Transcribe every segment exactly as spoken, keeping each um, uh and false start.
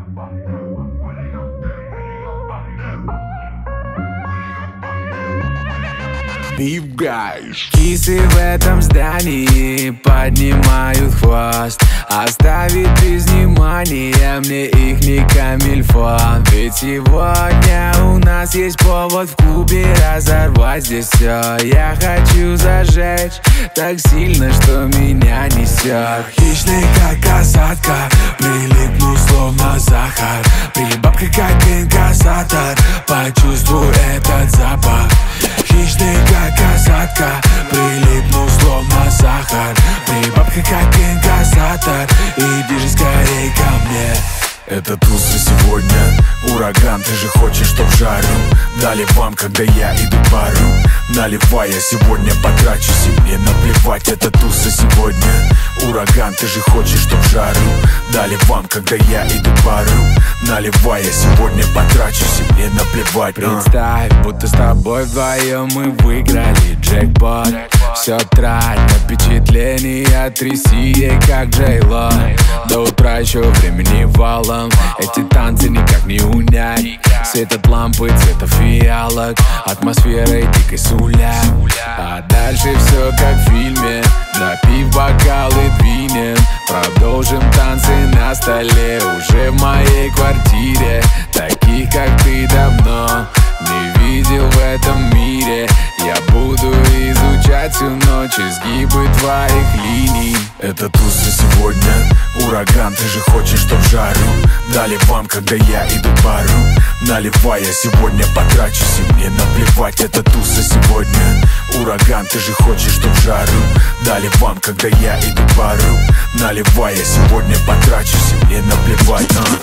Кисы в этом здании поднимают хвост. Оставить без внимания мне их не камильфо. Ведь сегодня у нас есть повод в клубе разорвать здесь все. Я хочу зажечь так сильно, что меня несет. Хищный, как касатка, прилипну словно сахар. Прибабка, как инкассатор, почувствуй этот запах. Хищный, как касатка, прилипну словно сахар. Прибабка, как инкассатор, иди же скорей ко мне. Это туса сегодня, ураган, ты же хочешь, чтоб жару. Дали вам, когда я иду к бару. Наливай, я сегодня потрачусь, и мне наплевать. Это туса сегодня, ураган, ты же хочешь, чтоб жару. Дали вам, когда я иду к бару. Наливай, я сегодня потрачусь, и мне наплевать. Представь, будто с тобой вдвоем мы выиграли джекпот. Все трать на впечатление, тряси ей, как Джей-Ло. До утра еще времени валом, эти танцы никак не унять. Светят лампы цвета фиалок, атмосферой дикой суля. А дальше все как в фильме, напив бокалы двинем. Продолжим танцы на столе, уже в моей квартире. Таких, как ты, давно не видел в этом мире. Я буду изучать всю ночь изгибы твоих линий. Это туса сегодня, ураган, ты же хочешь, чтоб жару. Дали вам, когда я иду к бару. Наливай, я сегодня потрачусь, и мне наплевать. Это туса сегодня, ураган, ты же хочешь, чтоб жару. Дали вам, когда я иду к бару. Наливай, я сегодня потрачусь, и мне наплевать. а.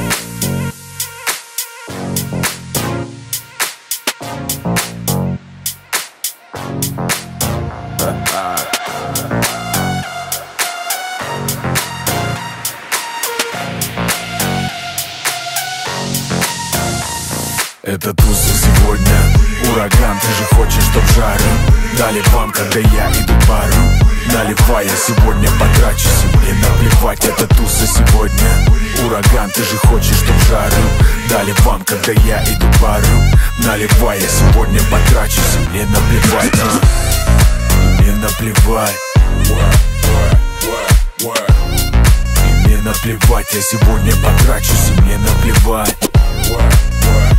Это туса сегодня, ураган, ты же хочешь, чтоб жару. Дали вам, когда я иду к бару. Наливай, я сегодня потрачусь, и мне наплевать. Это туса сегодня, ураган, ты же хочешь, чтоб жару. Дали вам, когда я иду к бару. Наливай, я сегодня потрачусь, и мне наплевать. а. И мне наплевать. И мне наплевать, я сегодня потрачусь, и мне наплевать.